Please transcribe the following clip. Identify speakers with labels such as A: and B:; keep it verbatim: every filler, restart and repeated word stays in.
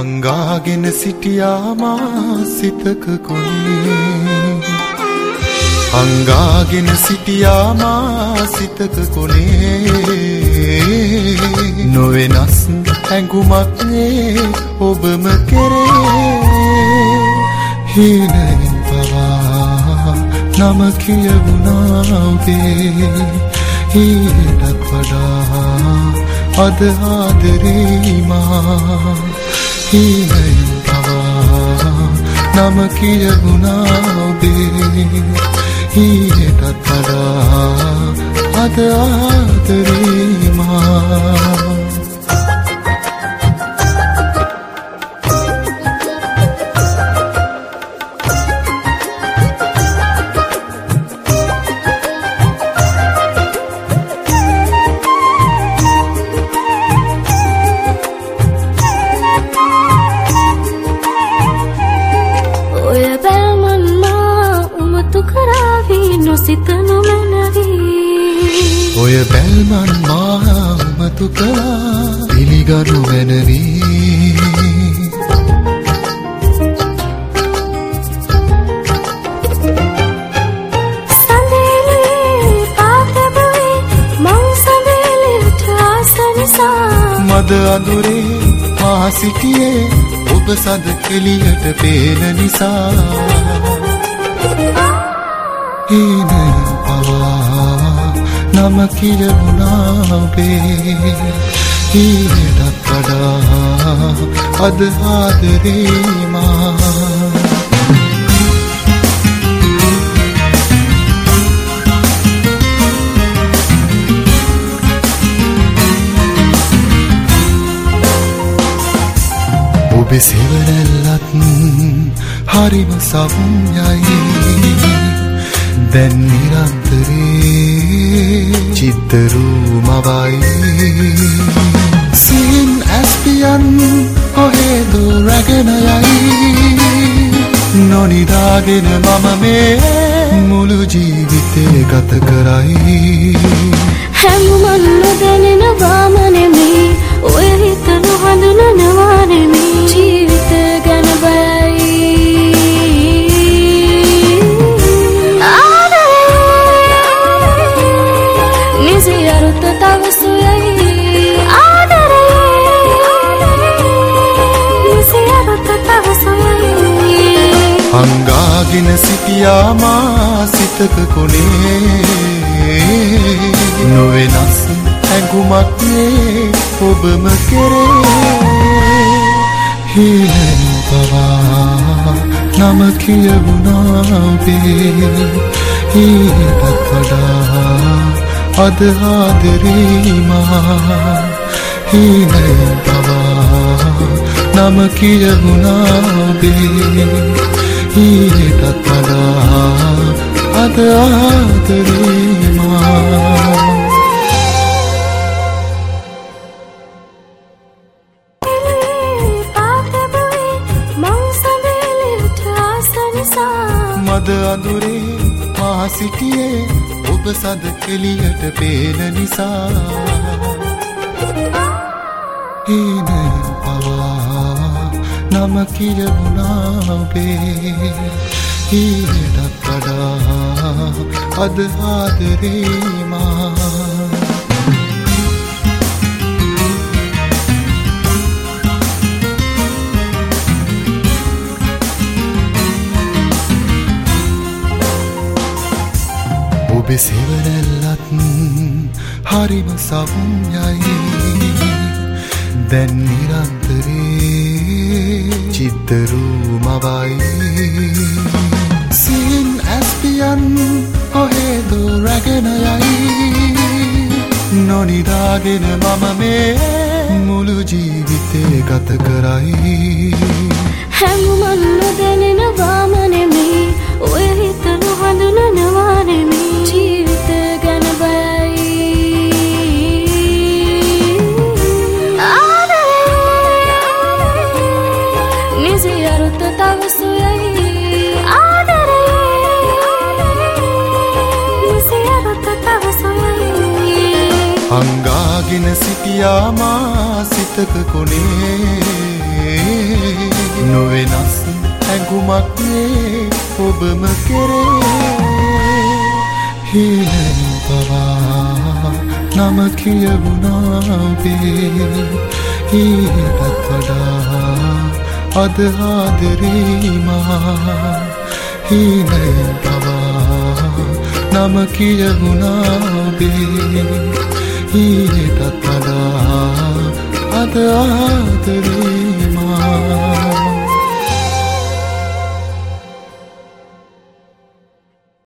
A: අංගාගෙන සිටියා මා සිතක කොනේ අංගාගෙන සිටියා මා සිතක කොනේ නොවෙනස් ඇඟුමක් නේ ඔබම කෙරේ හීනෙන් පවා නම කියවුණා ඔබේ ඊටත් වඩා අද ආදරේ මා හීනෙන් පවා නම කියවුණා ඔබේ ඊටත් වඩා අද ආදරේ මා
B: සිතනු මැනවී
A: ඔය බැල්මන් මා උමතු කළා පිළිගනු මැනවී
B: සඳේලේ පාතබුයි මං සඳේලට ආස නිසා
A: මද අඳුරේ මා සිටියේ ඔබ සඳ එළියට පේන නිසා හීනෙන් පවා නම කියවුණා ඔබේ ඊටත් වඩා අද ආදරේ මා ඔබේ සෙවණැල්ලත් හරිම සවුම්යයි දැන් නිරන්තරේ චිත්තරූමවයි සිහින් ඇස්පියන් කොහෙදෝ රැගෙන යයි නොනිදාගෙන මම මේ මුළු ජීවිතේ ගත කරයි
B: හැමුමන් නොදැනෙනවා නෙමේ ඔය හිත නොහඳුනනවා නෙමේ ජීවිත ගැන බයයි
A: අංගාගෙන සිටියා මා සිතක කොනේ නොවෙනස් ඇඟුමක් නේ ඔබම කෙරේ හීනෙන් පවා නම කියවුණා ඔබේ ඊටත් වඩා අද ආදරේ මා හීනෙන් පවා නම කියවුණා ඔබේ ඊටත් වඩා අද ආදරේ මා මද අඳුරේ මා සිටියේ ඔබ සඳ එළියට පේන නිසා හීනෙන් පවා නම කියවුණා ඔබේ ඊටත් වඩා අද ආදරේ මා ඔබේ සෙවණැල්ලත් හරිම සවුම්යයි දැන් නිරන්තරේ චිත්තරූමවයි සිහින් ඇස්පියන් කොහෙදෝ රැගෙන යයි නොනිදාගෙන මම මේ මුළු ජීවිතේ ගත කරයි
B: හැමුමන් නොදැනෙනවාම නෙමේ ඔය හිත නොහඳුනනවා නෙමේ ජීවිත ගැන බයයි නිසි අරුත තවසුයයි ආදරේ නිසි අරුත තවසුයයි
A: අංගාගෙන රැගෙන සිටියා මා සිතක කොනේ නොවෙනස් ඇඟුමක් නේ ඔබම කෙරේ හීනෙන් පවා නම කියවුණා ඔබේ ඊටත් වඩා අද ආදරේ මා හීනෙන් පවා නම කියවුණා ඔබේ ඊටත් වඩා අද ආදරේ මා